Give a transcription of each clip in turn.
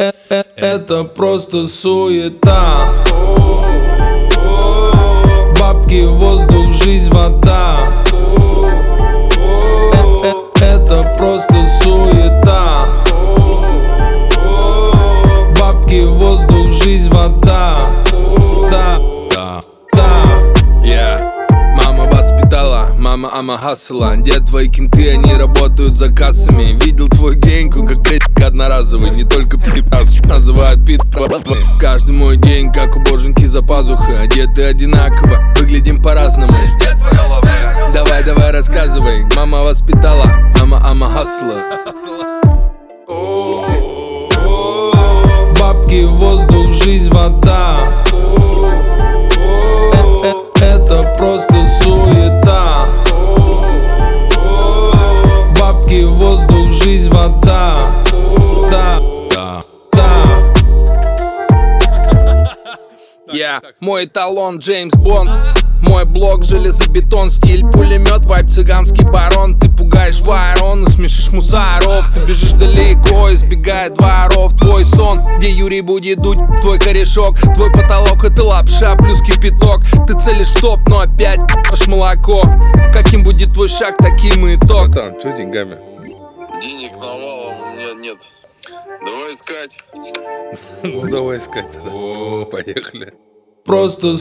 Это просто суета. Бабки, воздух, жизнь, вода. Это просто суета. Бабки, воздух, жизнь, вода. Мама воспитала, мама ама хассела. Дед, твои кенты, они работают за кассами. Видел твою геньку, как одноразовый. Не только пи***ас, называют пи***. Каждый мой день, как у боженьки за пазухой. Одеты одинаково, выглядим по-разному. Давай, давай, рассказывай. Мама воспитала, мама ама хассела. Бабки, воздух, жизнь, вода. Это просто суета. Бабки, воздух, жизнь, вода. Мой эталон Джеймс Бонд. Мой блок железобетон, стиль пулемет, вайб цыганский барон. Ты пугаешь ворон, смешишь мусоров. Ты бежишь далеко, избегая дворов. Твой сон, где Юрий будет дуть в твой корешок. Твой потолок это лапша плюс кипяток. Ты целишь в топ, но опять ешь молоко. Каким будет твой шаг, таким и итог. Братан, что с деньгами? Денег навалом у меня нет. Давай искать. Ну давай искать тогда. Поехали. Просто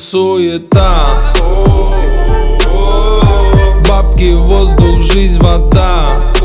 суета. Бабки, воздух, жизнь, вода.